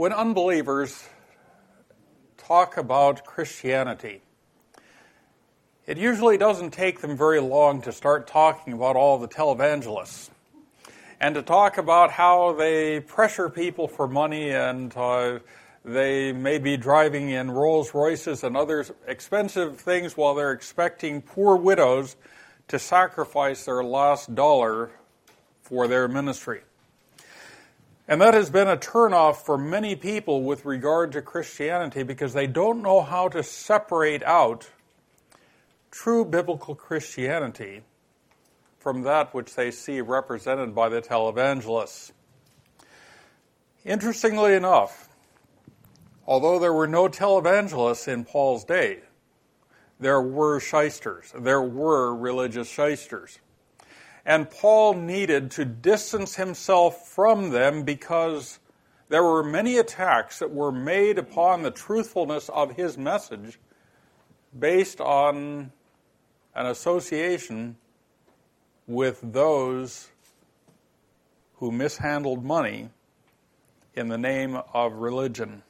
When unbelievers talk about Christianity, it usually doesn't take them very long to start talking about all the televangelists and to talk about how they pressure people for money and they may be driving in Rolls Royces and other expensive things while they're expecting poor widows to sacrifice their last dollar for their ministry. And that has been a turnoff for many people with regard to Christianity because they don't know how to separate out true biblical Christianity from that which they see represented by the televangelists. Interestingly enough, although there were no televangelists in Paul's day, there were shysters, there were religious shysters. And Paul needed to distance himself from them because there were many attacks that were made upon the truthfulness of his message based on an association with those who mishandled money in the name of religion.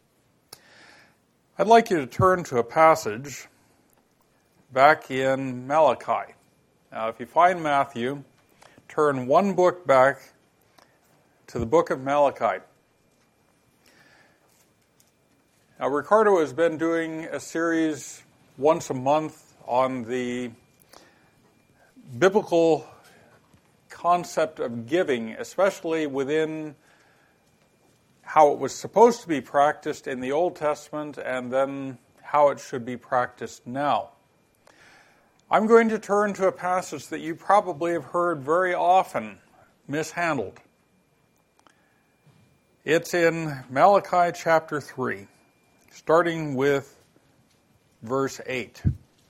I'd like you to turn to a passage back in Malachi. Now, if you find Matthew, turn one book back to the book of Malachi. Now, Ricardo has been doing a series once a month on the biblical concept of giving, especially within how it was supposed to be practiced in the Old Testament and then how it should be practiced now. I'm going to turn to a passage that you probably have heard very often mishandled. It's in Malachi chapter 3, starting with verse 8.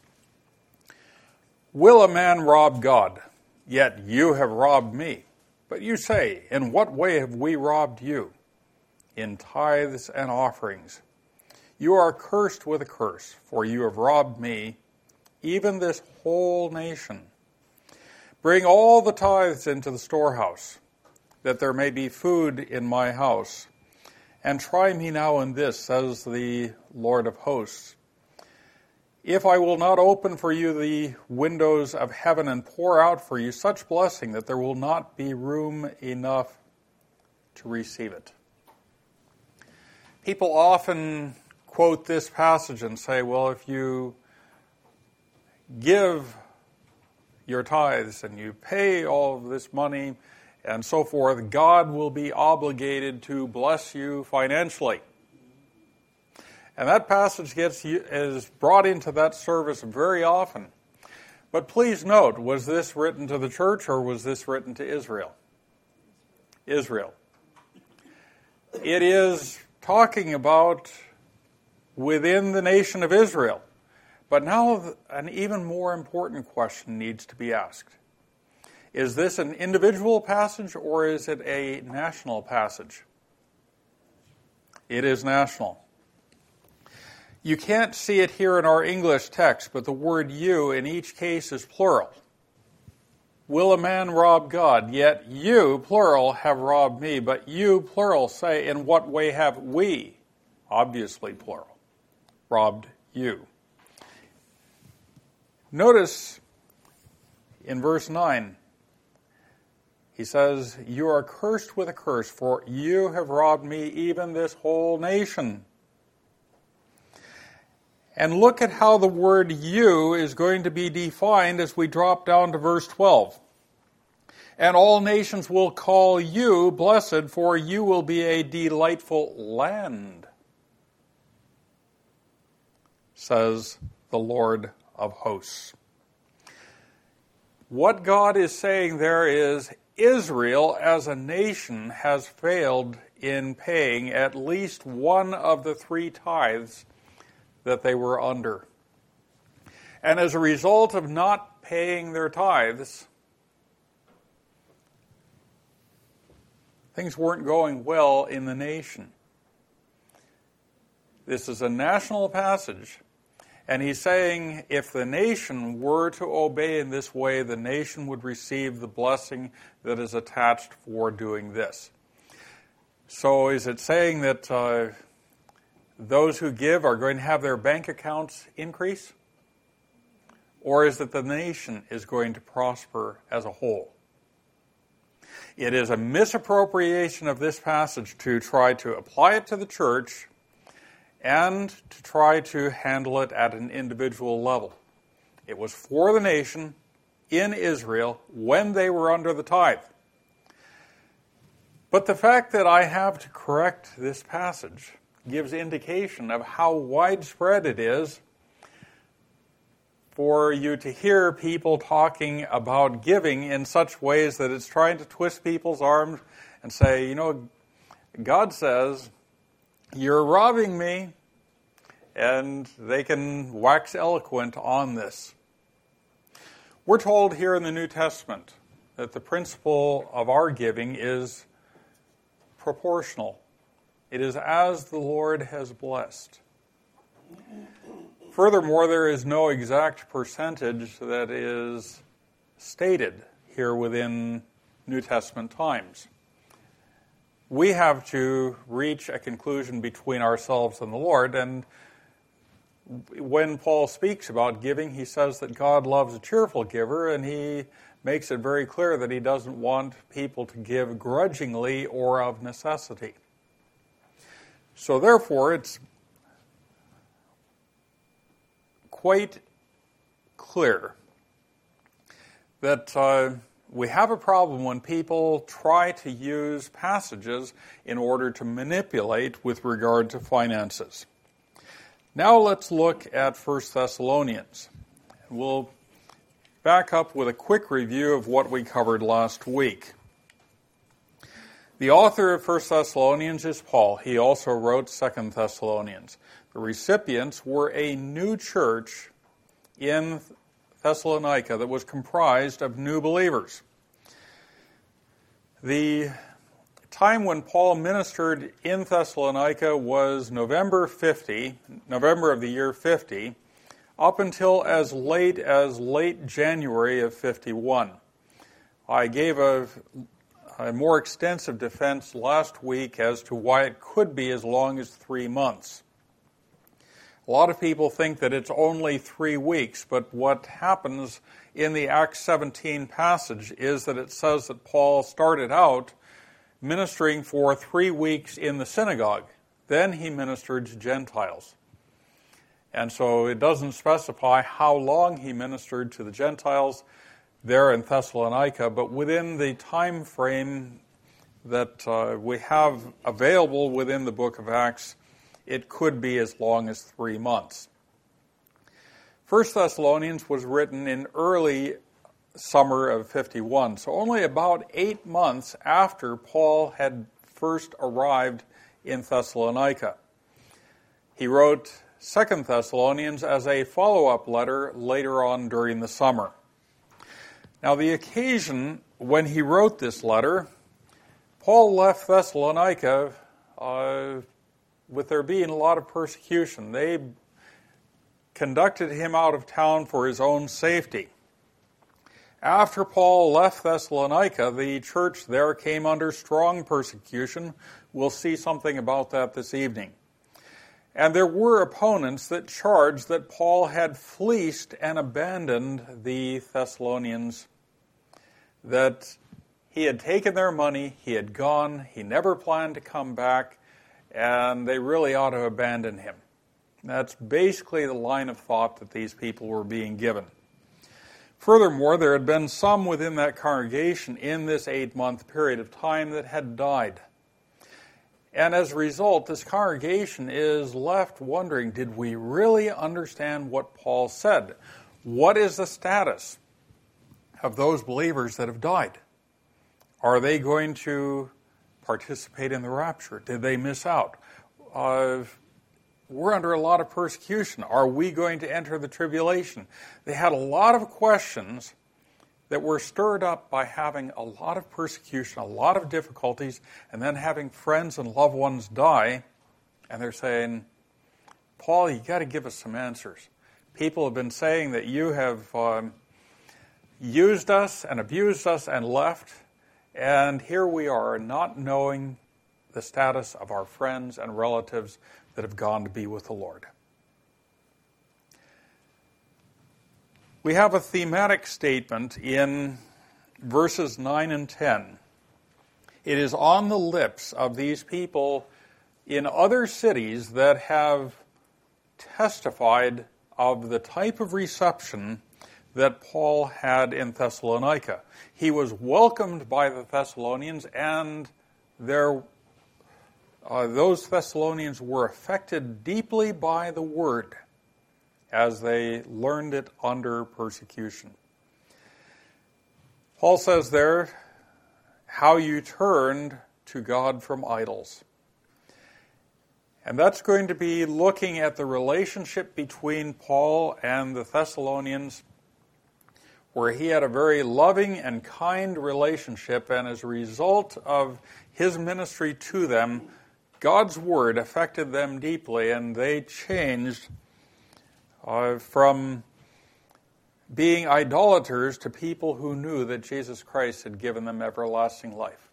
Will a man rob God? Yet you have robbed me. But you say, in what way have we robbed you? In tithes and offerings. You are cursed with a curse, for you have robbed me, even this whole nation. Bring all the tithes into the storehouse, that there may be food in my house. And try me now in this, says the Lord of hosts. If I will not open for you the windows of heaven and pour out for you such blessing that there will not be room enough to receive it. People often quote this passage and say, well, if you give your tithes and you pay all of this money and so forth, God will be obligated to bless you financially. And that passage is brought into that service very often. But please note, was this written to the church or was this written to Israel? Israel. It is talking about within the nation of Israel. But now an even more important question needs to be asked. Is this an individual passage or is it a national passage? It is national. You can't see it here in our English text, but the word you in each case is plural. Will a man rob God? Yet you, plural, have robbed me. But you, plural, say, in what way have we, obviously plural, robbed you? Notice in verse 9, he says, you are cursed with a curse, for you have robbed me, even this whole nation. And look at how the word you is going to be defined as we drop down to verse 12. And all nations will call you blessed, for you will be a delightful land, says the Lord of hosts. What God is saying there is Israel as a nation has failed in paying at least one of the 3 tithes that they were under. And as a result of not paying their tithes, things weren't going well in the nation. This is a national passage, and he's saying if the nation were to obey in this way, the nation would receive the blessing that is attached for doing this. So is it saying that those who give are going to have their bank accounts increase? Or is it the nation is going to prosper as a whole? It is a misappropriation of this passage to try to apply it to the church and to try to handle it at an individual level. It was for the nation in Israel when they were under the tithe. But the fact that I have to correct this passage gives indication of how widespread it is for you to hear people talking about giving in such ways that it's trying to twist people's arms and say, you know, God says, you're robbing me, and they can wax eloquent on this. We're told here in the New Testament that the principle of our giving is proportional. It is as the Lord has blessed. Furthermore, there is no exact percentage that is stated here within New Testament times. We have to reach a conclusion between ourselves and the Lord, and when Paul speaks about giving, he says that God loves a cheerful giver, and he makes it very clear that he doesn't want people to give grudgingly or of necessity. So therefore, it's quite clear that we have a problem when people try to use passages in order to manipulate with regard to finances. Now let's look at 1 Thessalonians. We'll back up with a quick review of what we covered last week. The author of 1 Thessalonians is Paul. He also wrote 2 Thessalonians. The recipients were a new church in Thessalonica that was comprised of new believers. The time when Paul ministered in Thessalonica was November of the year 50, up until as late January of 51. I gave a more extensive defense last week as to why it could be as long as 3 months. A lot of people think that it's only 3 weeks, but what happens in the Acts 17 passage is that it says that Paul started out ministering for 3 weeks in the synagogue. Then he ministered to Gentiles. And so it doesn't specify how long he ministered to the Gentiles there in Thessalonica, but within the time frame that we have available within the book of Acts, it could be as long as 3 months. 1 Thessalonians was written in early summer of 51, so only about 8 months after Paul had first arrived in Thessalonica. He wrote 2 Thessalonians as a follow-up letter later on during the summer. Now, the occasion when he wrote this letter, Paul left Thessalonica with there being a lot of persecution. They conducted him out of town for his own safety. After Paul left Thessalonica, the church there came under strong persecution. We'll see something about that this evening. And there were opponents that charged that Paul had fleeced and abandoned the Thessalonians, that he had taken their money, he had gone, he never planned to come back, and they really ought to abandon him. That's basically the line of thought that these people were being given. Furthermore, there had been some within that congregation in this 8-month period of time that had died. And as a result, this congregation is left wondering, did we really understand what Paul said? What is the status of those believers that have died? Are they going to participate in the rapture? Did they miss out? We're under a lot of persecution. Are we going to enter the tribulation? They had a lot of questions that were stirred up by having a lot of persecution, a lot of difficulties, and then having friends and loved ones die. And they're saying, Paul, you got to give us some answers. People have been saying that you have used us and abused us and left, and here we are not knowing the status of our friends and relatives that have gone to be with the Lord. We have a thematic statement in verses 9 and 10. It is on the lips of these people in other cities that have testified of the type of reception that Paul had in Thessalonica. He was welcomed by the Thessalonians, and those Thessalonians were affected deeply by the word as they learned it under persecution. Paul says there how you turned to God from idols. And that's going to be looking at the relationship between Paul and the Thessalonians, where he had a very loving and kind relationship, and as a result of his ministry to them, God's word affected them deeply, and they changed from being idolaters to people who knew that Jesus Christ had given them everlasting life.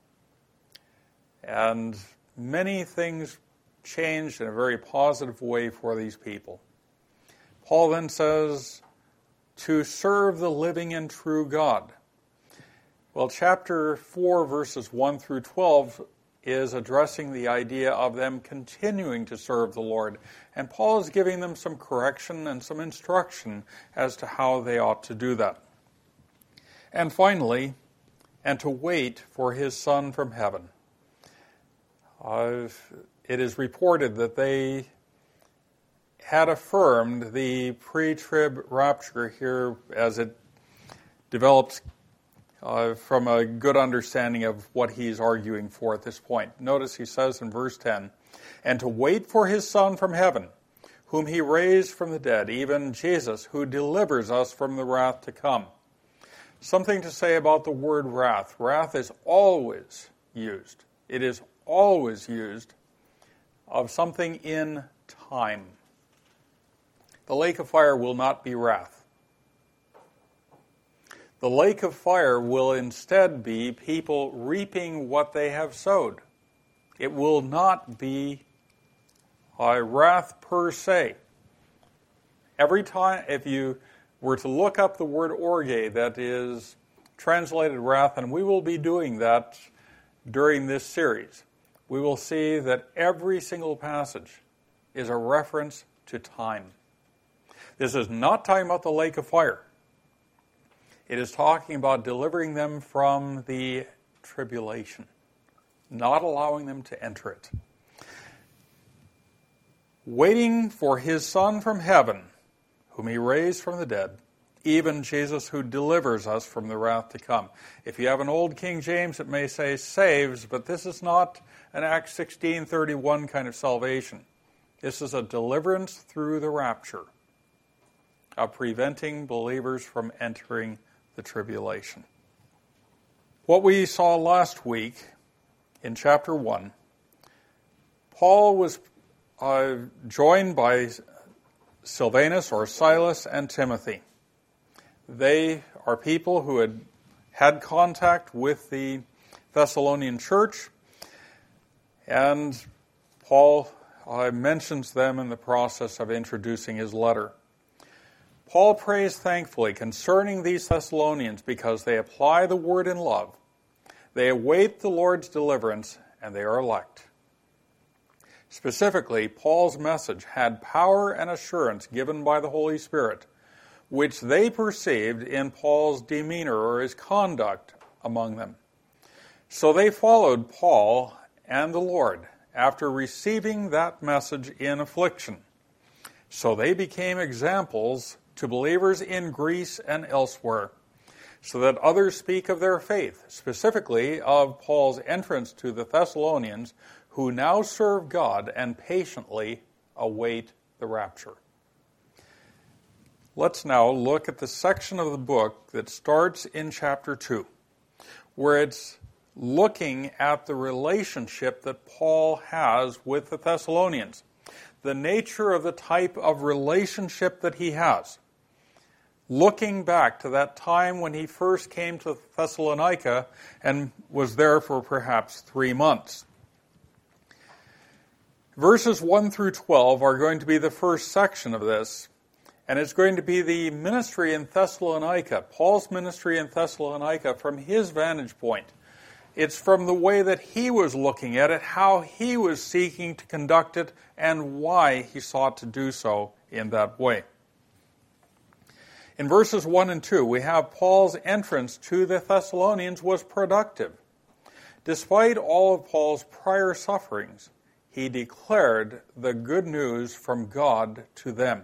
And many things changed in a very positive way for these people. Paul then says, to serve the living and true God. Well, chapter 4, verses 1 through 12 is addressing the idea of them continuing to serve the Lord. And Paul is giving them some correction and some instruction as to how they ought to do that. And finally, and to wait for his Son from heaven. It is reported that they had affirmed the pre-trib rapture here as it developed from a good understanding of what he's arguing for at this point. Notice he says in verse 10, and to wait for his Son from heaven, whom he raised from the dead, even Jesus, who delivers us from the wrath to come. Something to say about the word wrath. Wrath is always used. It is always used of something in time. The lake of fire will not be wrath. The lake of fire will instead be people reaping what they have sowed. It will not be a wrath per se. Every time, if you were to look up the word orge, that is translated wrath, and we will be doing that during this series, we will see that every single passage is a reference to time. This is not talking about the lake of fire. It is talking about delivering them from the tribulation, not allowing them to enter it. Waiting for his Son from heaven, whom he raised from the dead, even Jesus who delivers us from the wrath to come. If you have an old King James, it may say saves, but this is not an Acts 16:31 kind of salvation. This is a deliverance through the rapture, of preventing believers from entering the tribulation. What we saw last week in chapter 1, Paul was joined by Silvanus or Silas and Timothy. They are people who had contact with the Thessalonian church, and Paul mentions them in the process of introducing his letter. Paul prays thankfully concerning these Thessalonians because they apply the word in love. They await the Lord's deliverance, and they are elect. Specifically, Paul's message had power and assurance given by the Holy Spirit, which they perceived in Paul's demeanor or his conduct among them. So they followed Paul and the Lord after receiving that message in affliction. So they became examples to believers in Greece and elsewhere, so that others speak of their faith, specifically of Paul's entrance to the Thessalonians, who now serve God and patiently await the rapture. Let's now look at the section of the book that starts in chapter 2, where it's looking at the relationship that Paul has with the Thessalonians, the nature of the type of relationship that he has. Looking back to that time when he first came to Thessalonica and was there for perhaps 3 months. Verses 1 through 12 are going to be the first section of this, and it's going to be the ministry in Thessalonica, Paul's ministry in Thessalonica from his vantage point. It's from the way that he was looking at it, how he was seeking to conduct it, and why he sought to do so in that way. In verses 1 and 2, we have Paul's entrance to the Thessalonians was productive. Despite all of Paul's prior sufferings, he declared the good news from God to them.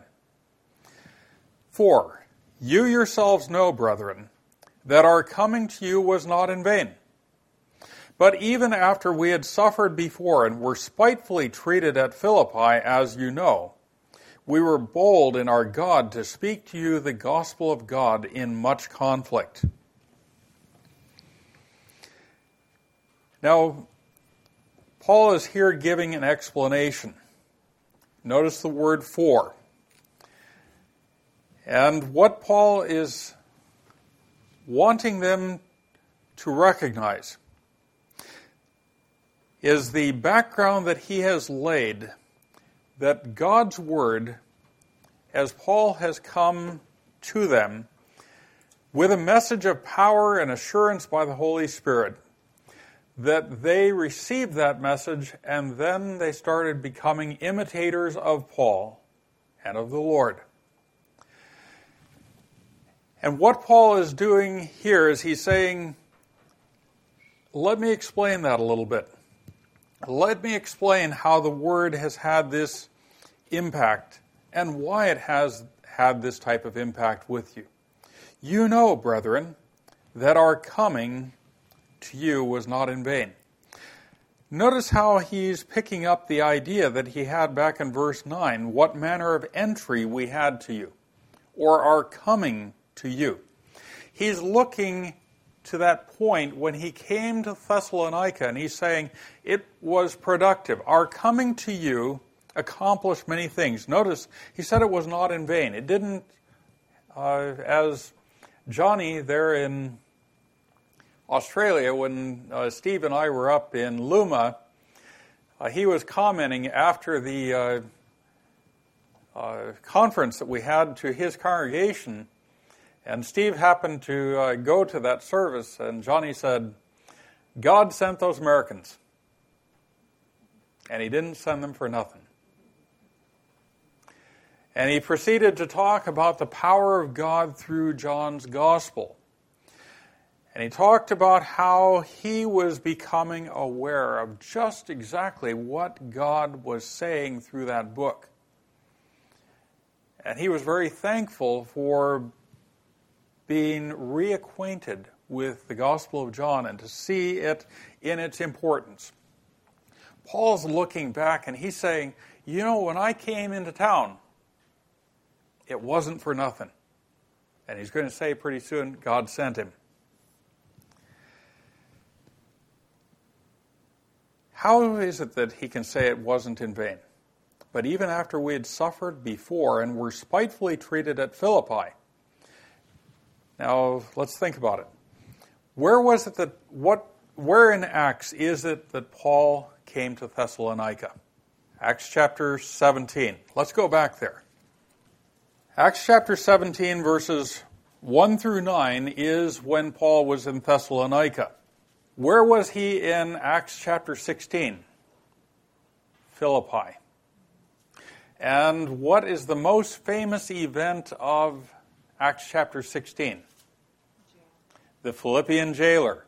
4. You yourselves know, brethren, that our coming to you was not in vain. But even after we had suffered before and were spitefully treated at Philippi, as you know, we were bold in our God to speak to you the gospel of God in much conflict. Now, Paul is here giving an explanation. Notice the word for. And what Paul is wanting them to recognize is the background that he has laid, that God's word, as Paul has come to them with a message of power and assurance by the Holy Spirit, that they received that message and then they started becoming imitators of Paul and of the Lord. And what Paul is doing here is he's saying, let me explain that a little bit. Let me explain how the Word has had this impact and why it has had this type of impact with you. You know, brethren, that our coming to you was not in vain. Notice how he's picking up the idea that he had back in verse 9, what manner of entry we had to you, or our coming to you. He's looking to that point when he came to Thessalonica, and he's saying it was productive. Our coming to you accomplished many things. Notice, he said it was not in vain. It didn't, as Johnny there in Australia, when Steve and I were up in Luma, he was commenting after the conference that we had to his congregation, and Steve happened to go to that service, and Johnny said, God sent those Americans, and he didn't send them for nothing. And he proceeded to talk about the power of God through John's gospel. And he talked about how he was becoming aware of just exactly what God was saying through that book. And he was very thankful for being reacquainted with the Gospel of John and to see it in its importance. Paul's looking back and he's saying, you know, when I came into town, it wasn't for nothing. And he's going to say pretty soon, God sent him. How is it that he can say it wasn't in vain? But even after we had suffered before and were spitefully treated at Philippi. Now, let's think about it. Where in Acts is it that Paul came to Thessalonica? Acts chapter 17. Let's go back there. Acts chapter 17, verses 1 through 9 is when Paul was in Thessalonica. Where was he in Acts chapter 16? Philippi. And what is the most famous event of Acts chapter 16? The Philippian jailer.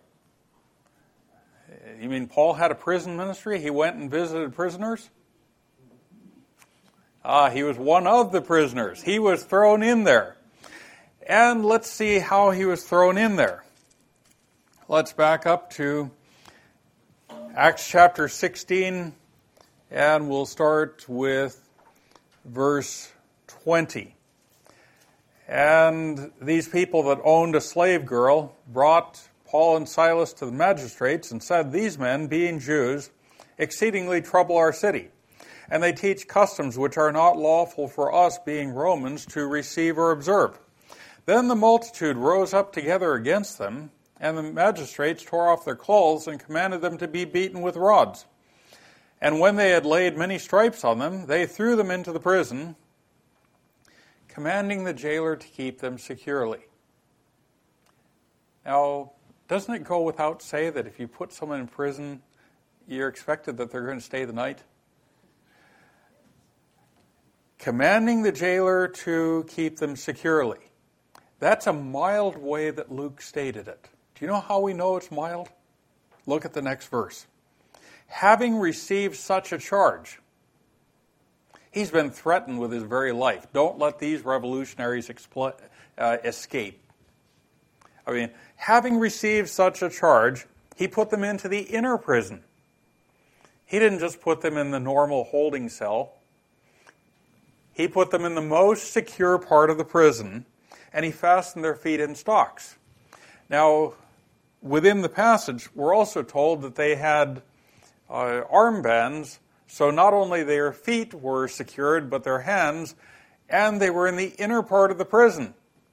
You mean Paul had a prison ministry? He went and visited prisoners? He was one of the prisoners. He was thrown in there. And let's see how he was thrown in there. Let's back up to Acts chapter 16, and we'll start with verse 20. And these people that owned a slave girl brought Paul and Silas to the magistrates and said, these men, being Jews, exceedingly trouble our city, and they teach customs which are not lawful for us, being Romans, to receive or observe. Then the multitude rose up together against them, and the magistrates tore off their clothes and commanded them to be beaten with rods. And when they had laid many stripes on them, they threw them into the prison, commanding the jailer to keep them securely. Now, doesn't it go without say that if you put someone in prison, you're expected that they're going to stay the night? Commanding the jailer to keep them securely. That's a mild way that Luke stated it. Do you know how we know it's mild? Look at the next verse. Having received such a charge. He's been threatened with his very life. Don't let these revolutionaries escape. I mean, having received such a charge, he put them into the inner prison. He didn't just put them in the normal holding cell. He put them in the most secure part of the prison, and he fastened their feet in stocks. Now, within the passage, we're also told that they had armbands, so not only their feet were secured, but their hands, and they were in the inner part of the prison.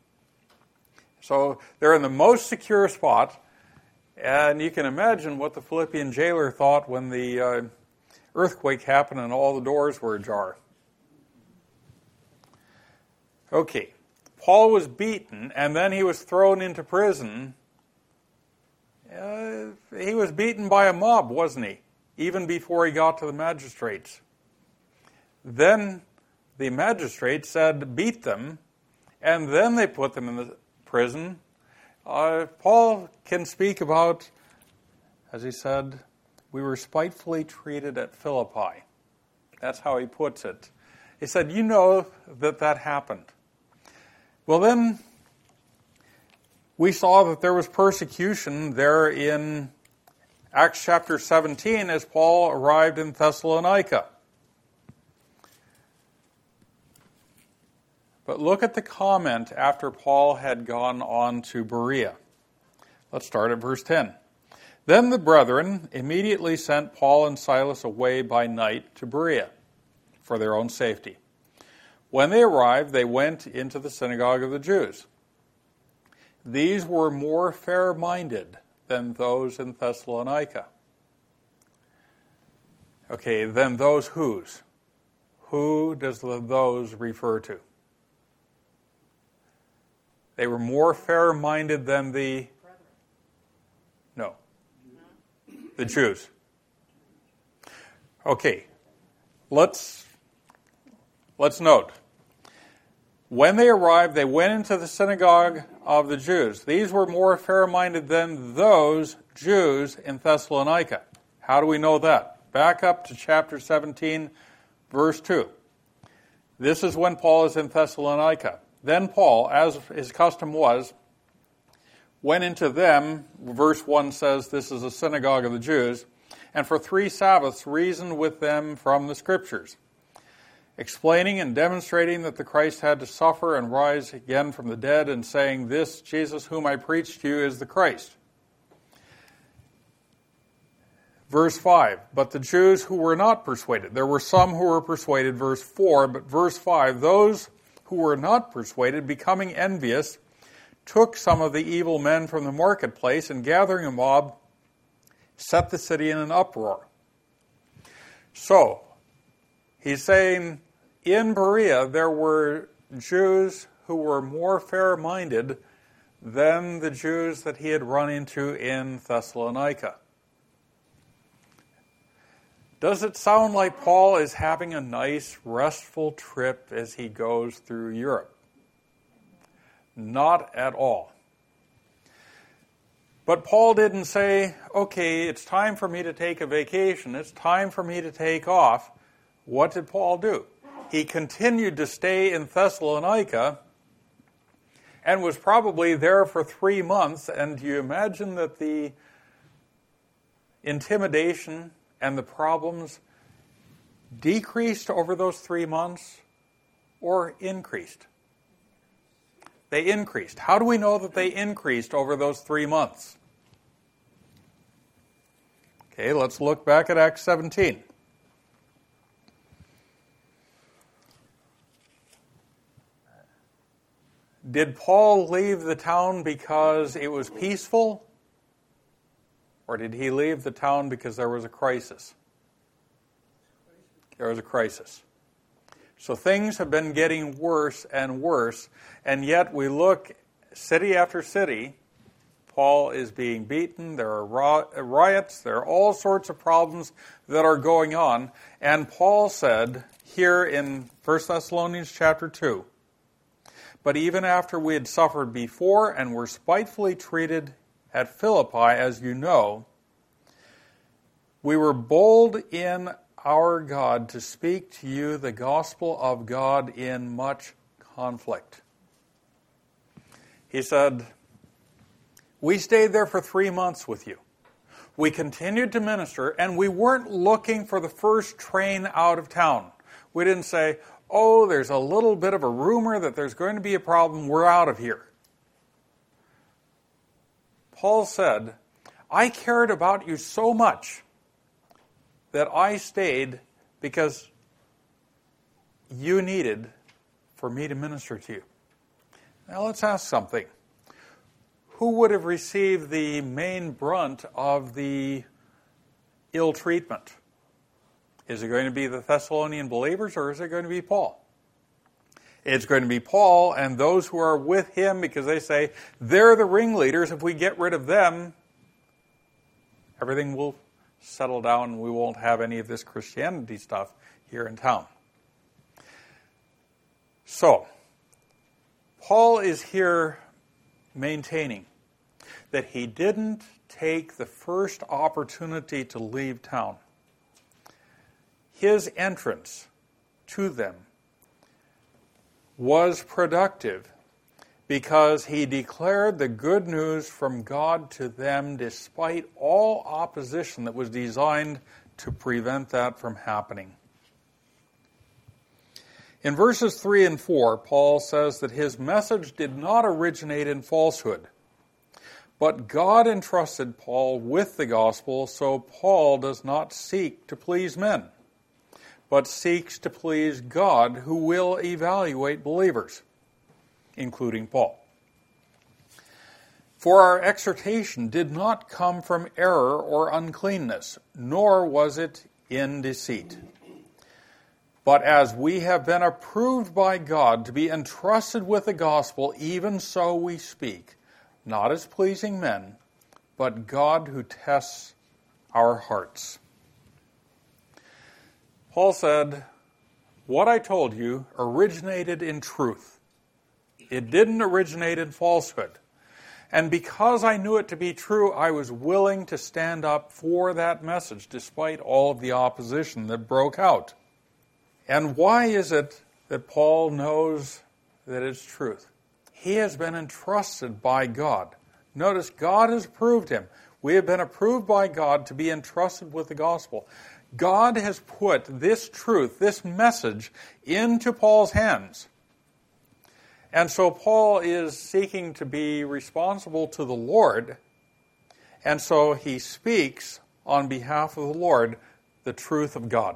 So they're in the most secure spot, and you can imagine what the Philippian jailer thought when the earthquake happened and all the doors were ajar. Okay, Paul was beaten, and then he was thrown into prison. He was beaten by a mob, wasn't he? Even before he got to the magistrates. Then the magistrates said, beat them, and then they put them in the prison. Paul can speak about, as he said, we were spitefully treated at Philippi. That's how he puts it. He said, you know that happened. Well, then we saw that there was persecution there in Acts chapter 17 as Paul arrived in Thessalonica. But look at the comment after Paul had gone on to Berea. Let's start at verse 10. Then the brethren immediately sent Paul and Silas away by night to Berea for their own safety. When they arrived, they went into the synagogue of the Jews. These were more fair-minded than those in Thessalonica. Okay, then those whose? Who does the those refer to? They were more fair-minded than the... No. The Jews. Okay, let's note. When they arrived, they went into the synagogue of the Jews. These were more fair-minded than those Jews in Thessalonica. How do we know that? Back up to chapter 17, verse 2. This is when Paul is in Thessalonica. Then Paul, as his custom was, went into them, verse 1 says this is a synagogue of the Jews, and for 3 Sabbaths reasoned with them from the Scriptures, explaining and demonstrating that the Christ had to suffer and rise again from the dead, and saying, this Jesus whom I preach to you is the Christ. Verse 5, but the Jews who were not persuaded. There were some who were persuaded, verse 4, but verse 5, those who were not persuaded, becoming envious, took some of the evil men from the marketplace, and gathering a mob, set the city in an uproar. So, he's saying, in Berea, there were Jews who were more fair-minded than the Jews that he had run into in Thessalonica. Does it sound like Paul is having a nice, restful trip as he goes through Europe? Not at all. But Paul didn't say, okay, it's time for me to take a vacation. It's time for me to take off. What did Paul do? He continued to stay in Thessalonica and was probably there for 3 months. And do you imagine that the intimidation and the problems decreased over those 3 months or increased? They increased. How do we know that they increased over those 3 months? Okay, let's look back at Acts 17. Did Paul leave the town because it was peaceful? Or did he leave the town because there was a crisis? there was a crisis. So things have been getting worse and worse, and yet we look city after city. Paul is being beaten, there are riots, there are all sorts of problems that are going on. And Paul said here in 1 Thessalonians chapter 2, "But even after we had suffered before and were spitefully treated at Philippi, as you know, we were bold in our God to speak to you the gospel of God in much conflict." He said, we stayed there for 3 months with you. We continued to minister, and we weren't looking for the first train out of town. We didn't say, oh, there's a little bit of a rumor that there's going to be a problem, we're out of here. Paul said, I cared about you so much that I stayed because you needed for me to minister to you. Now let's ask something. Who would have received the main brunt of the ill treatment? Is it going to be the Thessalonian believers, or is it going to be Paul? It's going to be Paul and those who are with him, because they say, they're the ringleaders. If we get rid of them, everything will settle down and we won't have any of this Christianity stuff here in town. So, Paul is here maintaining that he didn't take the first opportunity to leave town. His entrance to them was productive because he declared the good news from God to them despite all opposition that was designed to prevent that from happening. In verses 3 and 4, Paul says that his message did not originate in falsehood, but God entrusted Paul with the gospel, so Paul does not seek to please men, but seeks to please God, who will evaluate believers, including Paul. For our exhortation did not come from error or uncleanness, nor was it in deceit. But as we have been approved by God to be entrusted with the gospel, even so we speak, not as pleasing men, but God who tests our hearts. Paul said, what I told you originated in truth. It didn't originate in falsehood. And because I knew it to be true, I was willing to stand up for that message, despite all of the opposition that broke out. And why is it that Paul knows that it's truth? He has been entrusted by God. Notice, God has approved him. We have been approved by God to be entrusted with the gospel. God has put this truth, this message, into Paul's hands. And so Paul is seeking to be responsible to the Lord, and so he speaks on behalf of the Lord the truth of God.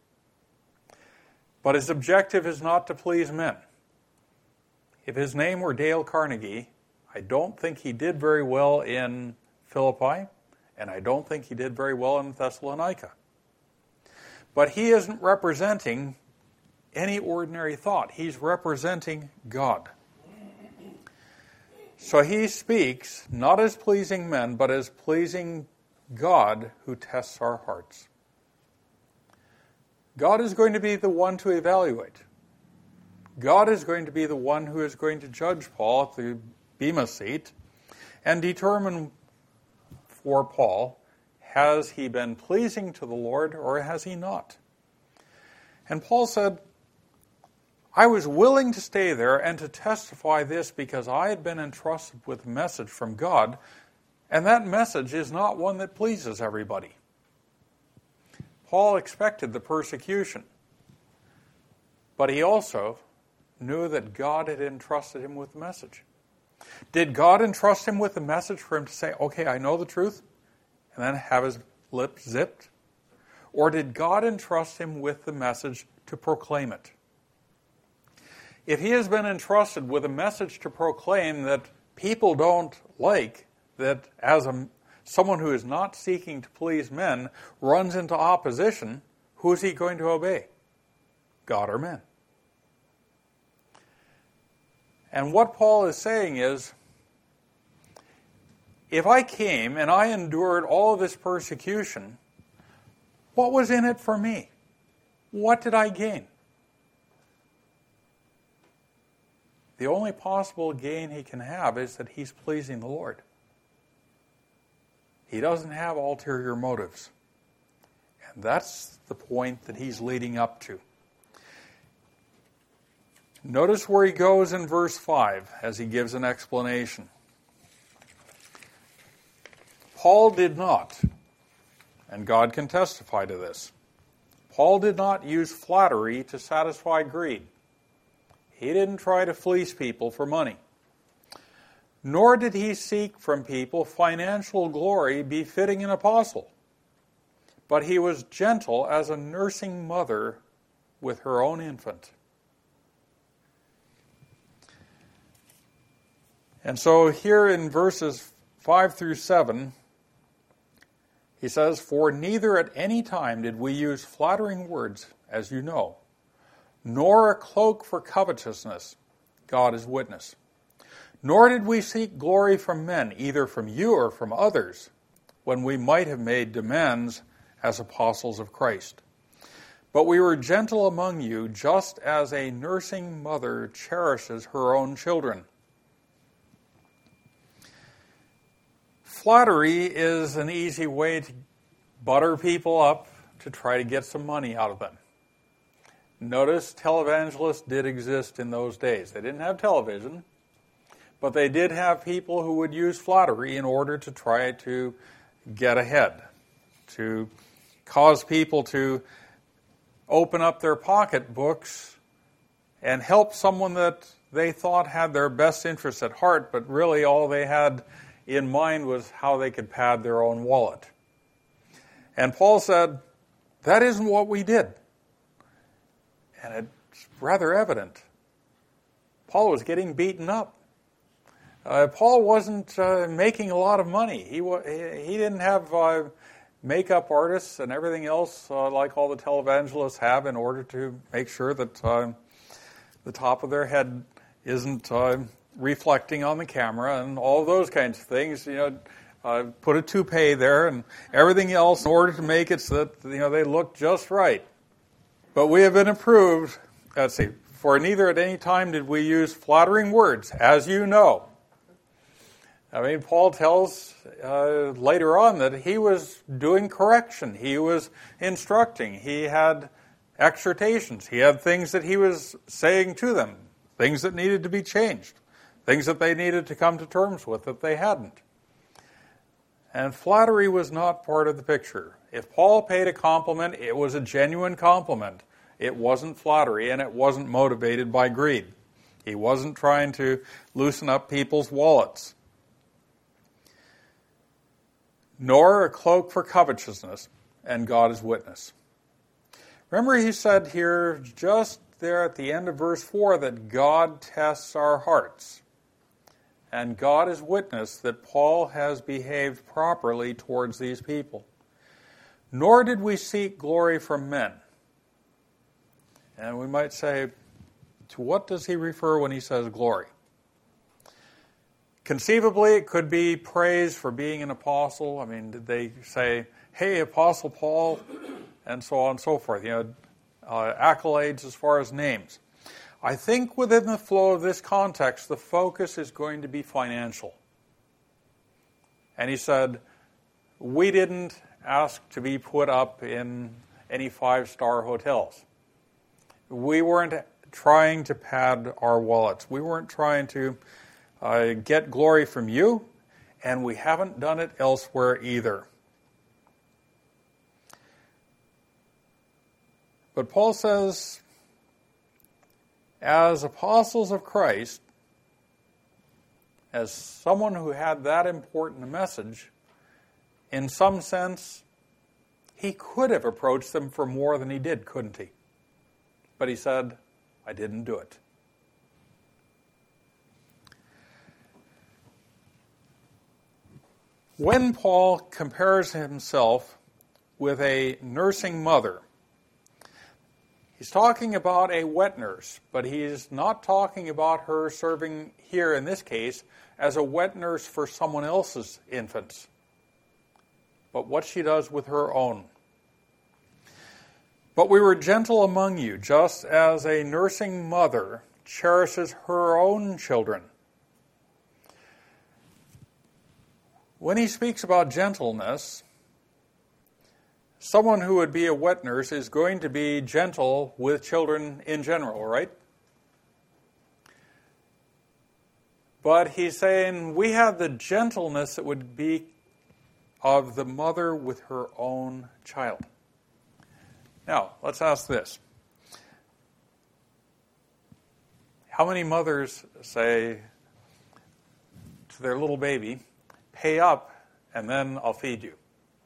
But his objective is not to please men. If his name were Dale Carnegie, I don't think he did very well in Philippi, and I don't think he did very well in Thessalonica. But he isn't representing any ordinary thought. He's representing God. So he speaks not as pleasing men, but as pleasing God who tests our hearts. God is going to be the one to evaluate. God is going to be the one who is going to judge Paul at the Bema seat and determine for Paul, has he been pleasing to the Lord or has he not? And Paul said, I was willing to stay there and to testify this because I had been entrusted with a message from God, and that message is not one that pleases everybody. Paul expected the persecution, but he also knew that God had entrusted him with the message. Did God entrust him with the message for him to say, okay, I know the truth, and then have his lips zipped? Or did God entrust him with the message to proclaim it? If he has been entrusted with a message to proclaim that people don't like, that as someone who is not seeking to please men runs into opposition, who's he going to obey? God or men? And what Paul is saying is, if I came and I endured all of this persecution, what was in it for me? What did I gain? The only possible gain he can have is that he's pleasing the Lord. He doesn't have ulterior motives. And that's the point that he's leading up to. Notice where he goes in verse 5 as he gives an explanation. Paul did not, and God can testify to this, Paul did not use flattery to satisfy greed. He didn't try to fleece people for money. Nor did he seek from people financial glory befitting an apostle. But he was gentle as a nursing mother with her own infant. And so here in verses 5 through 7, he says, "For neither at any time did we use flattering words, as you know, nor a cloak for covetousness, God is witness. Nor did we seek glory from men, either from you or from others, when we might have made demands as apostles of Christ. But we were gentle among you, just as a nursing mother cherishes her own children." Flattery is an easy way to butter people up to try to get some money out of them. Notice televangelists did exist in those days. They didn't have television, but they did have people who would use flattery in order to try to get ahead, to cause people to open up their pocketbooks and help someone that they thought had their best interests at heart, but really all they had in mind was how they could pad their own wallet. And Paul said, that isn't what we did. And it's rather evident. Paul was getting beaten up. Paul wasn't making a lot of money. He didn't have makeup artists and everything else like all the televangelists have in order to make sure that the top of their head isn't reflecting on the camera and all those kinds of things. Put a toupee there and everything else in order to make it so that they look just right. But we have been approved. Let's see. For neither at any time did we use flattering words, as you know. Paul tells later on that he was doing correction. He was instructing. He had exhortations. He had things that he was saying to them, things that needed to be changed, things that they needed to come to terms with that they hadn't. And flattery was not part of the picture. If Paul paid a compliment, it was a genuine compliment. It wasn't flattery, and it wasn't motivated by greed. He wasn't trying to loosen up people's wallets. Nor a cloak for covetousness, and God is witness. Remember he said here, just there at the end of verse 4, that God tests our hearts. And God is witness that Paul has behaved properly towards these people. Nor did we seek glory from men. And we might say, to what does he refer when he says glory? Conceivably, it could be praise for being an apostle. Did they say, hey, Apostle Paul, and so on and so forth? Accolades as far as names. I think within the flow of this context, the focus is going to be financial. And he said, we didn't ask to be put up in any 5-star hotels. We weren't trying to pad our wallets. We weren't trying to get glory from you, and we haven't done it elsewhere either. But Paul says, as apostles of Christ, as someone who had that important a message, in some sense, he could have approached them for more than he did, couldn't he? But he said, I didn't do it. When Paul compares himself with a nursing mother, He's talking about a wet nurse, but he's not talking about her serving here in this case as a wet nurse for someone else's infants, but what she does with her own. But we were gentle among you, just as a nursing mother cherishes her own children. When he speaks about gentleness, someone who would be a wet nurse is going to be gentle with children in general, right? But he's saying we have the gentleness that would be of the mother with her own child. Now, let's ask this. How many mothers say to their little baby, pay up and then I'll feed you?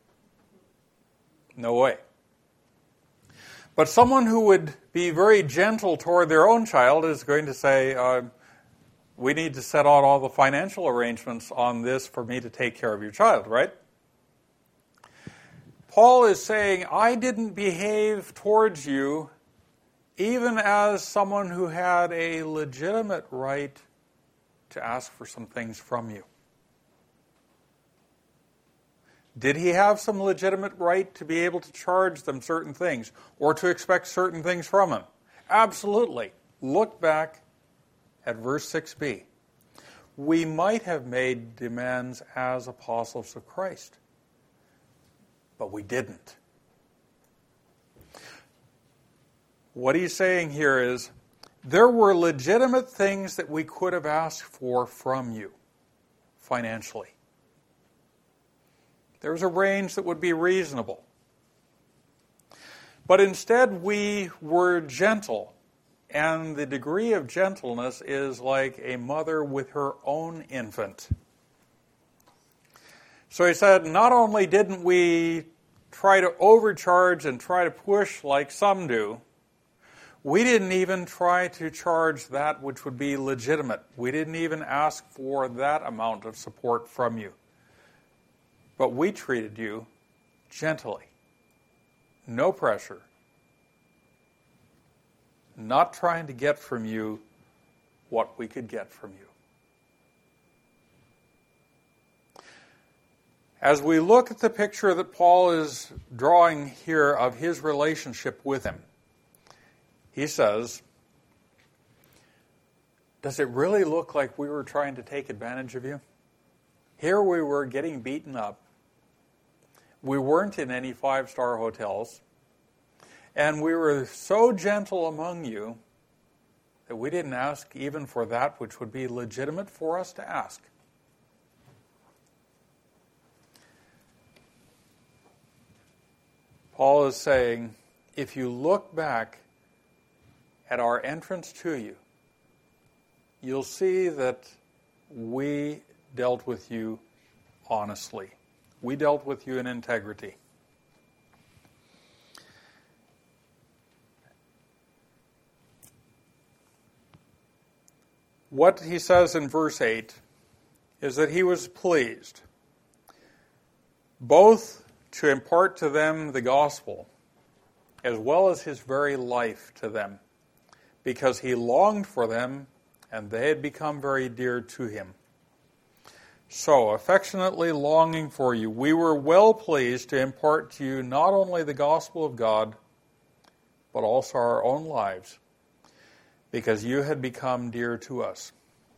No way. But someone who would be very gentle toward their own child is going to say, we need to set out all the financial arrangements on this for me to take care of your child, right? Paul is saying, I didn't behave towards you even as someone who had a legitimate right to ask for some things from you. Did he have some legitimate right to be able to charge them certain things or to expect certain things from them? Absolutely. Look back at verse 6b. We might have made demands as apostles of Christ, but we didn't. What he's saying here is there were legitimate things that we could have asked for from you financially. There's a range that would be reasonable. But instead we were gentle. And the degree of gentleness is like a mother with her own infant. So he said, not only didn't we try to overcharge and try to push like some do, we didn't even try to charge that which would be legitimate. We didn't even ask for that amount of support from you. But we treated you gently. No pressure. Not trying to get from you what we could get from you. As we look at the picture that Paul is drawing here of his relationship with him, he says, does it really look like we were trying to take advantage of you? Here we were getting beaten up. We weren't in any 5-star hotels. And we were so gentle among you that we didn't ask even for that which would be legitimate for us to ask. Paul is saying, if you look back at our entrance to you, you'll see that we dealt with you honestly. We dealt with you in integrity. What he says in verse 8 is that he was pleased both to impart to them the gospel as well as his very life to them, because he longed for them and they had become very dear to him. So, affectionately longing for you, we were well pleased to impart to you not only the gospel of God, but also our own lives, because you had become dear to us.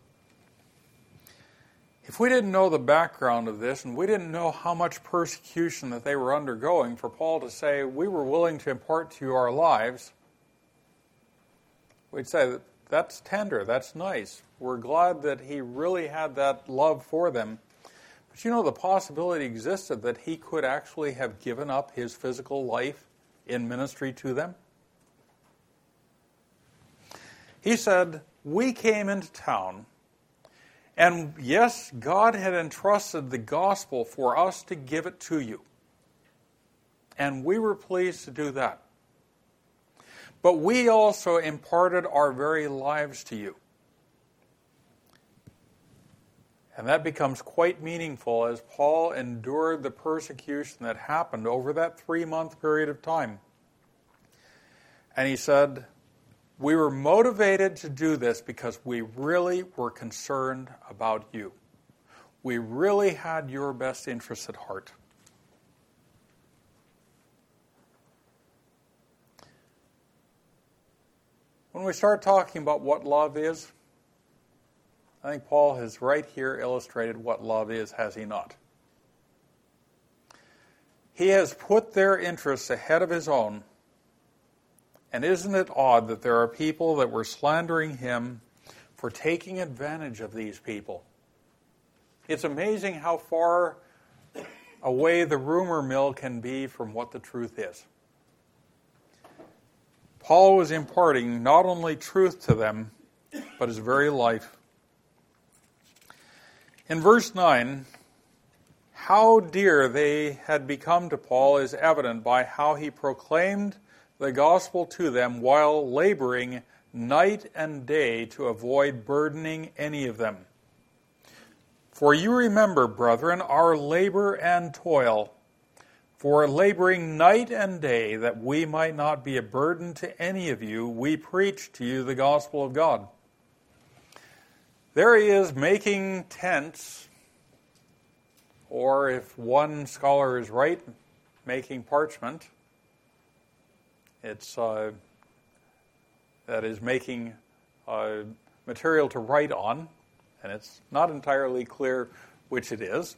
If we didn't know the background of this, and we didn't know how much persecution that they were undergoing, for Paul to say, we were willing to impart to you our lives, we'd say, that's tender, that's nice. We're glad that he really had that love for them. But you know, the possibility existed that he could actually have given up his physical life in ministry to them. He said, we came into town, and yes, God had entrusted the gospel for us to give it to you. And we were pleased to do that. But we also imparted our very lives to you. And that becomes quite meaningful as Paul endured the persecution that happened over that 3-month period of time. And he said, we were motivated to do this because we really were concerned about you. We really had your best interests at heart. When we start talking about what love is, I think Paul has right here illustrated what love is, has he not? He has put their interests ahead of his own. And isn't it odd that there are people that were slandering him for taking advantage of these people? It's amazing how far away the rumor mill can be from what the truth is. Paul was imparting not only truth to them, but his very life. In verse 9, how dear they had become to Paul is evident by how he proclaimed the gospel to them while laboring night and day to avoid burdening any of them. For you remember, brethren, our labor and toil, for laboring night and day that we might not be a burden to any of you, we preach to you the gospel of God. There he is making tents, or if one scholar is right, making parchment. It's that is making material to write on, and it's not entirely clear which it is.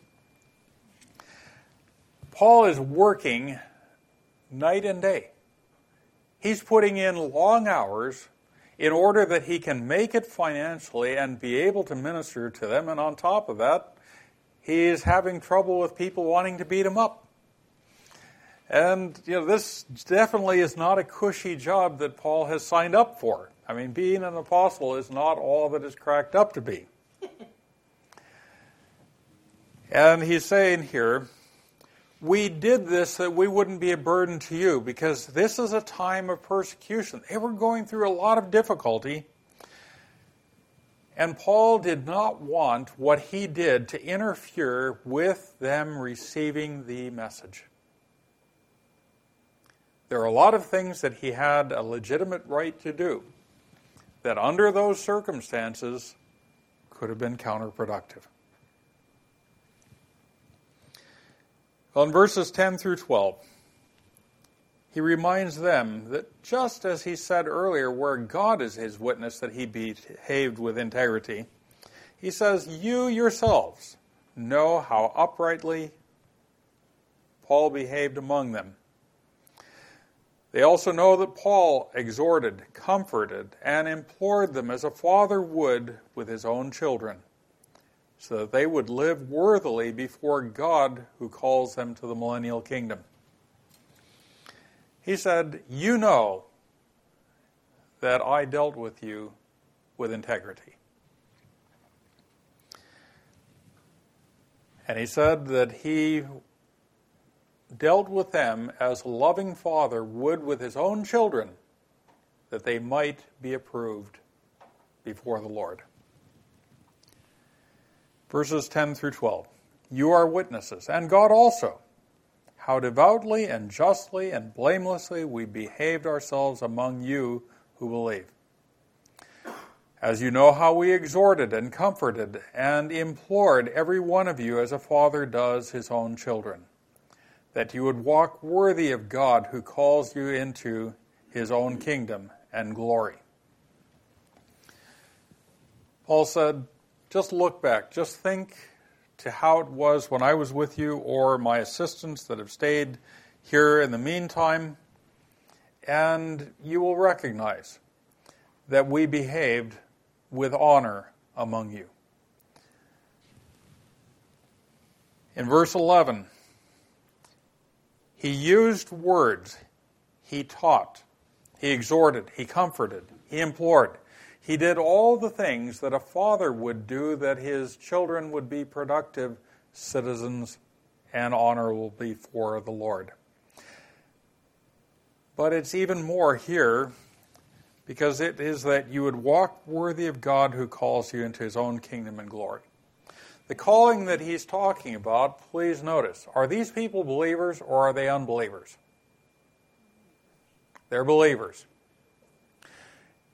Paul is working night and day. He's putting in long hours in order that he can make it financially and be able to minister to them, and on top of that, he is having trouble with people wanting to beat him up. And, this definitely is not a cushy job that Paul has signed up for. I mean, being an apostle is not all that it's cracked up to be. And he's saying here, we did this that we wouldn't be a burden to you, because this is a time of persecution. They were going through a lot of difficulty. And Paul did not want what he did to interfere with them receiving the message. There are a lot of things that he had a legitimate right to do that under those circumstances could have been counterproductive. Well, in verses 10 through 12, he reminds them that just as he said earlier, where God is his witness that he behaved with integrity, he says, you yourselves know how uprightly Paul behaved among them. They also know that Paul exhorted, comforted, and implored them as a father would with his own children, so that they would live worthily before God who calls them to the millennial kingdom. He said, you know that I dealt with you with integrity. And he said that he dealt with them as a loving father would with his own children, that they might be approved before the Lord. Verses 10 through 12. You are witnesses, and God also, how devoutly and justly and blamelessly we behaved ourselves among you who believe. As you know how we exhorted and comforted and implored every one of you as a father does his own children, that you would walk worthy of God who calls you into his own kingdom and glory. Paul said, just look back, just think to how it was when I was with you, or my assistants that have stayed here in the meantime, and you will recognize that we behaved with honor among you. In verse 11, he used words, he taught, he exhorted, he comforted, he implored. He did all the things that a father would do, that his children would be productive citizens and honorable before the Lord. But it's even more here, because it is that you would walk worthy of God who calls you into his own kingdom and glory. The calling that he's talking about, please notice, are these people believers or are they unbelievers? They're believers.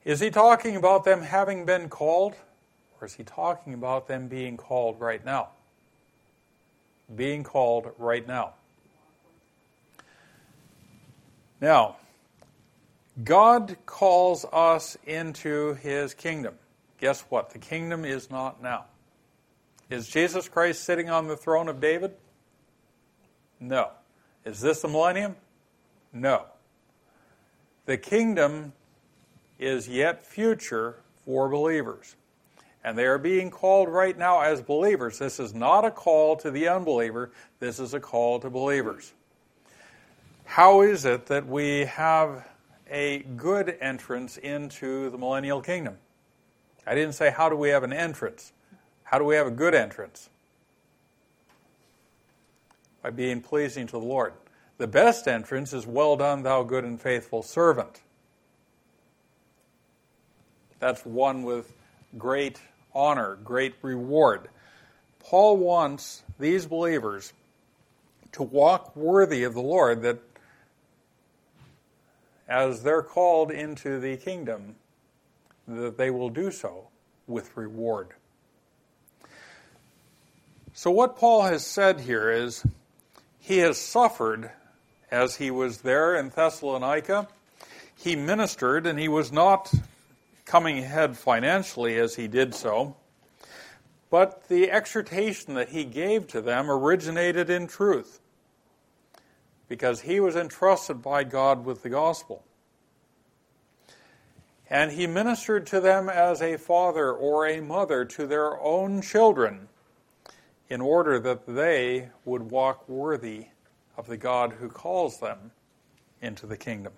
Is he talking about them having been called? Or is he talking about them being called right now? Being called right now. Now, God calls us into His kingdom. Guess what? The kingdom is not now. Is Jesus Christ sitting on the throne of David? No. Is this the millennium? No. The kingdom is yet future for believers. And they are being called right now as believers. This is not a call to the unbeliever. This is a call to believers. How is it that we have a good entrance into the millennial kingdom? I didn't say how do we have an entrance. How do we have a good entrance? By being pleasing to the Lord. The best entrance is, well done, thou good and faithful servant. That's one with great honor, great reward. Paul wants these believers to walk worthy of the Lord, that as they're called into the kingdom, that they will do so with reward. So what Paul has said here is, he has suffered as he was there in Thessalonica. He ministered, and he was not coming ahead financially as he did so, but the exhortation that he gave to them originated in truth, because he was entrusted by God with the gospel. And he ministered to them as a father or a mother to their own children, in order that they would walk worthy of the God who calls them into the kingdom.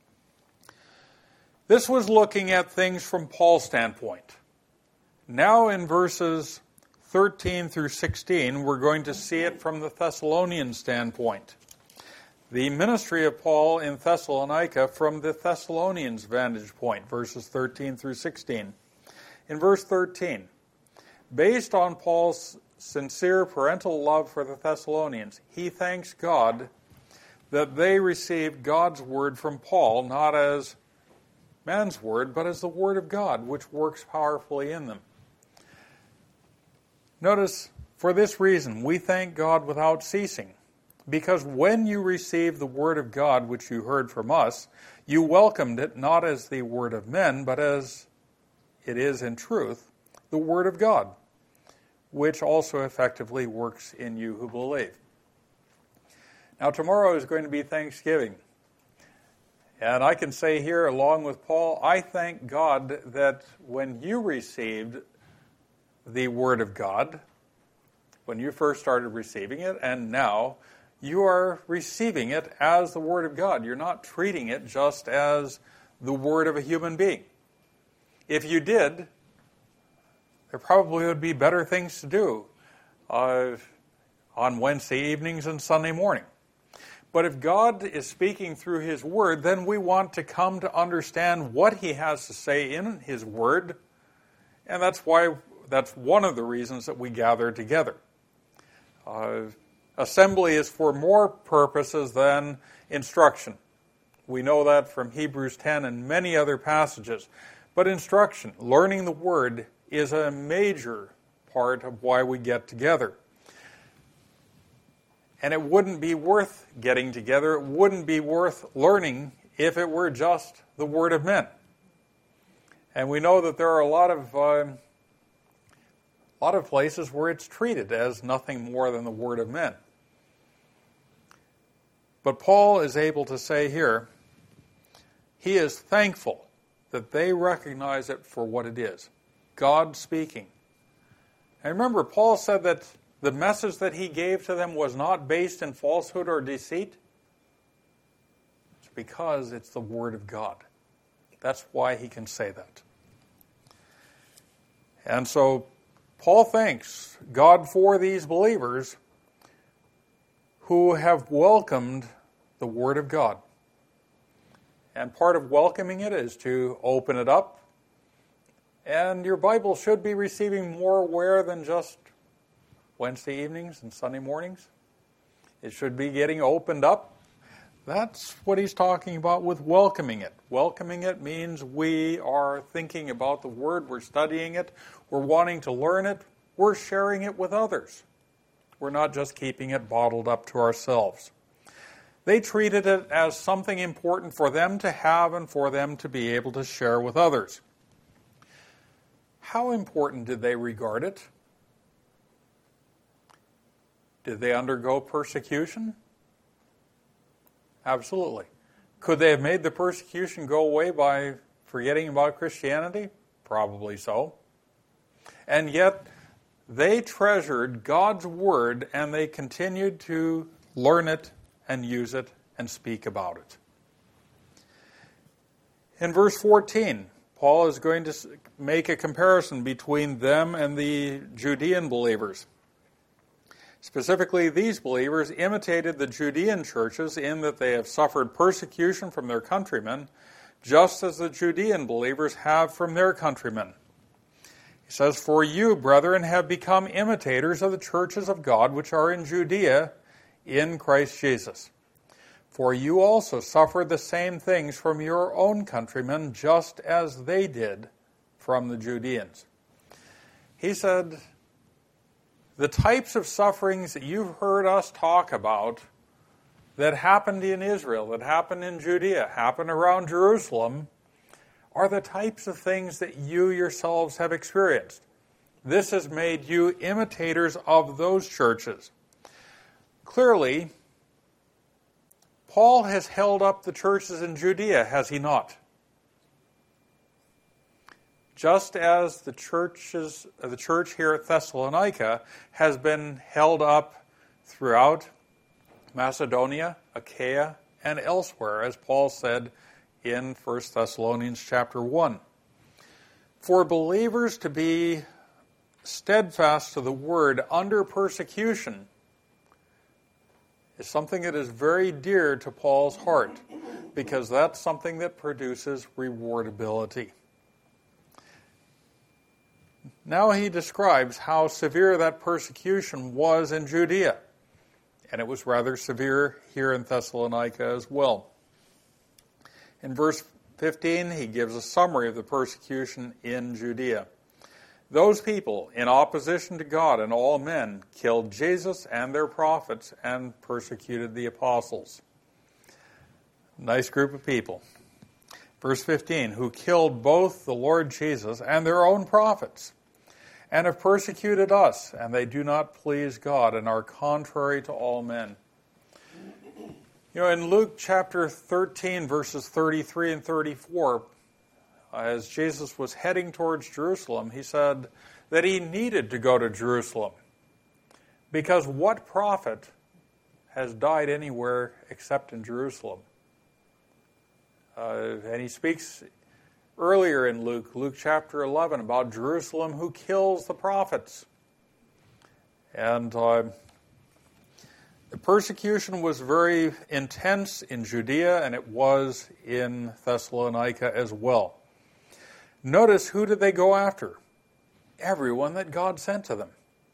This was looking at things from Paul's standpoint. Now in verses 13 through 16, we're going to see it from the Thessalonian standpoint. The ministry of Paul in Thessalonica from the Thessalonians' vantage point, verses 13 through 16. In verse 13, based on Paul's sincere parental love for the Thessalonians, he thanks God that they received God's word from Paul, not as man's word, but as the word of God, which works powerfully in them. Notice, for this reason, we thank God without ceasing, because when you received the word of God, which you heard from us, you welcomed it not as the word of men, but as it is in truth, the word of God, which also effectively works in you who believe. Now, tomorrow is going to be Thanksgiving. And I can say here, along with Paul, I thank God that when you received the Word of God, when you first started receiving it, and now you are receiving it as the Word of God. You're not treating it just as the word of a human being. If you did, there probably would be better things to do on Wednesday evenings and Sunday morning. But if God is speaking through His Word, then we want to come to understand what He has to say in His Word, and that's one of the reasons that we gather together. Assembly is for more purposes than instruction. We know that from Hebrews 10 and many other passages. But instruction, learning the Word, is a major part of why we get together. And it wouldn't be worth getting together, it wouldn't be worth learning if it were just the word of men. And we know that there are a lot of places where it's treated as nothing more than the word of men. But Paul is able to say here, he is thankful that they recognize it for what it is, God speaking. And remember, Paul said that the message that he gave to them was not based in falsehood or deceit. It's because it's the Word of God. That's why he can say that. And so Paul thanks God for these believers who have welcomed the Word of God. And part of welcoming it is to open it up. And your Bible should be receiving more wear than just Wednesday evenings and Sunday mornings. It should be getting opened up. That's what he's talking about with welcoming it. Welcoming it means we are thinking about the Word, we're studying it, we're wanting to learn it, we're sharing it with others. We're not just keeping it bottled up to ourselves. They treated it as something important for them to have and for them to be able to share with others. How important did they regard it? Did they undergo persecution? Absolutely. Could they have made the persecution go away by forgetting about Christianity? Probably so. And yet, they treasured God's Word and they continued to learn it and use it and speak about it. In verse 14, Paul is going to make a comparison between them and the Judean believers. Specifically, these believers imitated the Judean churches in that they have suffered persecution from their countrymen, just as the Judean believers have from their countrymen. He says, "For you, brethren, have become imitators of the churches of God which are in Judea in Christ Jesus. For you also suffered the same things from your own countrymen, just as they did from the Judeans." He said, the types of sufferings that you've heard us talk about that happened in Israel, that happened in Judea, happened around Jerusalem, are the types of things that you yourselves have experienced. This has made you imitators of those churches. Clearly, Paul has held up the churches in Judea, has he not? Just as the church here at Thessalonica has been held up throughout Macedonia, Achaia, and elsewhere, as Paul said in 1 Thessalonians chapter 1. For believers to be steadfast to the Word under persecution is something that is very dear to Paul's heart, because that's something that produces rewardability. Now he describes how severe that persecution was in Judea, and it was rather severe here in Thessalonica as well. In verse 15, he gives a summary of the persecution in Judea. Those people, in opposition to God and all men, killed Jesus and their prophets and persecuted the apostles. Nice group of people. Verse 15, who killed both the Lord Jesus and their own prophets, and have persecuted us, and they do not please God and are contrary to all men. You know, in Luke chapter 13, verses 33 and 34, as Jesus was heading towards Jerusalem, he said that he needed to go to Jerusalem, because what prophet has died anywhere except in Jerusalem? And he speaks earlier in Luke chapter 11, about Jerusalem who kills the prophets. And the persecution was very intense in Judea, and it was in Thessalonica as well. Notice, who did they go after? Everyone that God sent to them.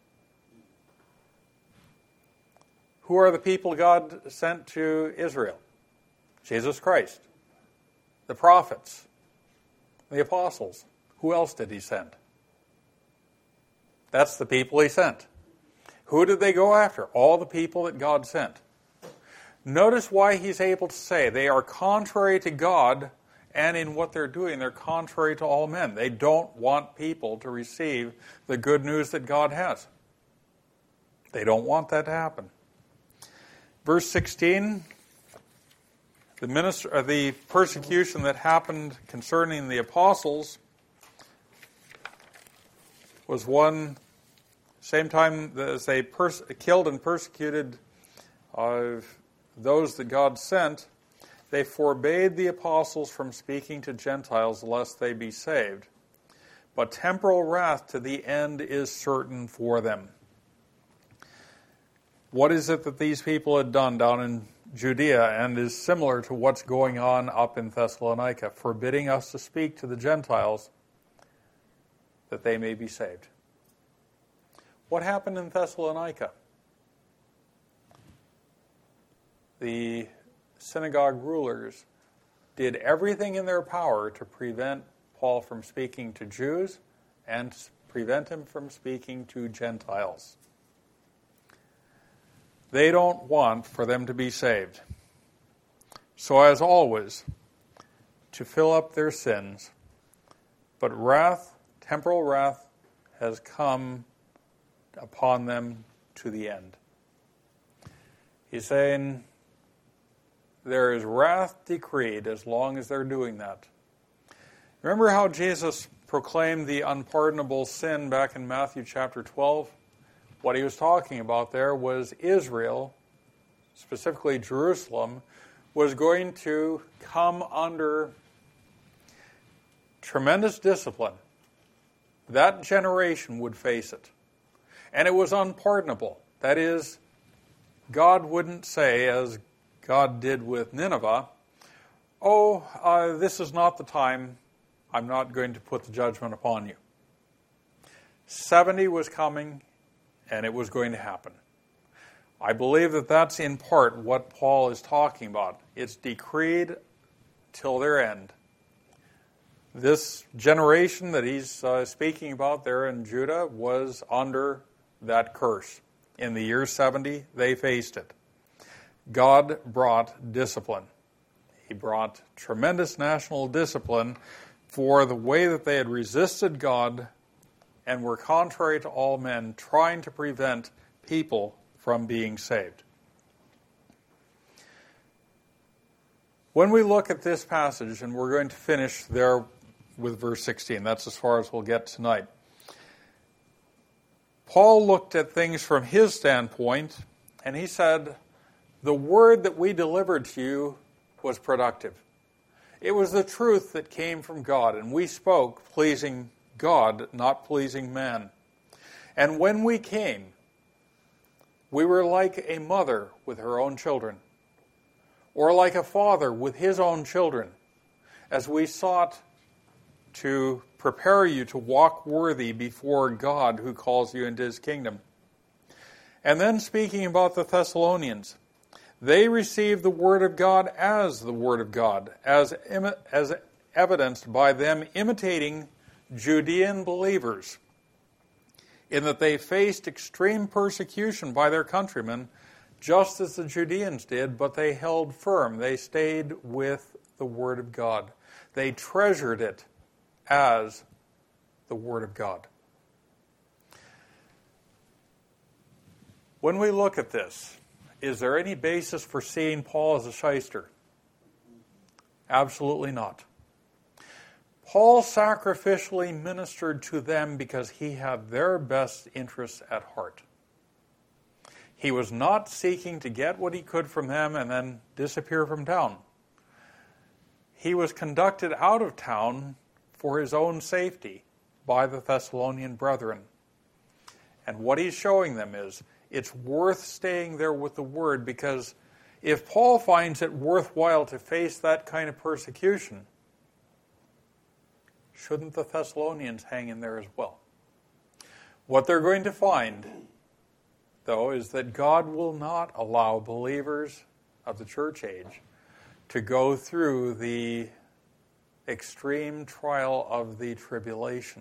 Who are the people God sent to Israel? Jesus Christ. The prophets. The apostles. Who else did he send? That's the people he sent. Who did they go after? All the people that God sent. Notice why he's able to say they are contrary to God, and in what they're doing, they're contrary to all men. They don't want people to receive the good news that God has. They don't want that to happen. Verse 16, the persecution that happened concerning the apostles was one, same time as they killed and persecuted those that God sent, they forbade the apostles from speaking to Gentiles lest they be saved. But temporal wrath to the end is certain for them. What is it that these people had done down in Judea and is similar to what's going on up in Thessalonica, forbidding us to speak to the Gentiles that they may be saved? What happened in Thessalonica? The synagogue rulers did everything in their power to prevent Paul from speaking to Jews and prevent him from speaking to Gentiles. They don't want for them to be saved. So as always, to fill up their sins, but wrath, temporal wrath, has come upon them to the end. He's saying there is wrath decreed as long as they're doing that. Remember how Jesus proclaimed the unpardonable sin back in Matthew chapter 12? What he was talking about there was Israel, specifically Jerusalem, was going to come under tremendous discipline. That generation would face it. And it was unpardonable. That is, God wouldn't say, as God did with Nineveh, this is not the time. I'm not going to put the judgment upon you. 70 was coming, and it was going to happen. I believe that that's in part what Paul is talking about. It's decreed till their end. This generation that he's speaking about there in Judah was under that curse. In the year 70, they faced it. God brought discipline. He brought tremendous national discipline for the way that they had resisted God and were contrary to all men, trying to prevent people from being saved. When we look at this passage, and we're going to finish there with verse 16, that's as far as we'll get tonight. Paul looked at things from his standpoint, and he said, the word that we delivered to you was productive. It was the truth that came from God, and we spoke pleasing God, not pleasing man. And when we came, we were like a mother with her own children, or like a father with his own children, as we sought to prepare you to walk worthy before God who calls you into his kingdom. And then speaking about the Thessalonians, they received the word of God as the word of God, as evidenced by them imitating Judean believers, in that they faced extreme persecution by their countrymen, just as the Judeans did, but they held firm. They stayed with the word of God. They treasured it as the word of God. When we look at this, is there any basis for seeing Paul as a shyster? Absolutely not. Paul sacrificially ministered to them because he had their best interests at heart. He was not seeking to get what he could from them and then disappear from town. He was conducted out of town for his own safety by the Thessalonian brethren. And what he's showing them is it's worth staying there with the word, because if Paul finds it worthwhile to face that kind of persecution, shouldn't the Thessalonians hang in there as well? What they're going to find, though, is that God will not allow believers of the church age to go through the extreme trial of the tribulation.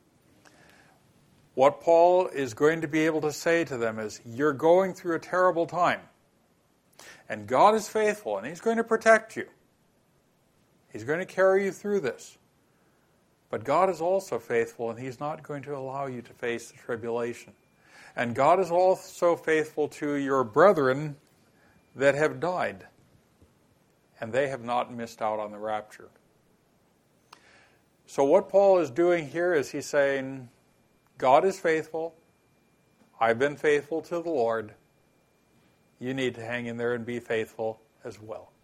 What Paul is going to be able to say to them is, you're going through a terrible time, and God is faithful, and he's going to protect you. He's going to carry you through this. But God is also faithful, and he's not going to allow you to face the tribulation. And God is also faithful to your brethren that have died, and they have not missed out on the rapture. So what Paul is doing here is he's saying, God is faithful. I've been faithful to the Lord. You need to hang in there and be faithful as well.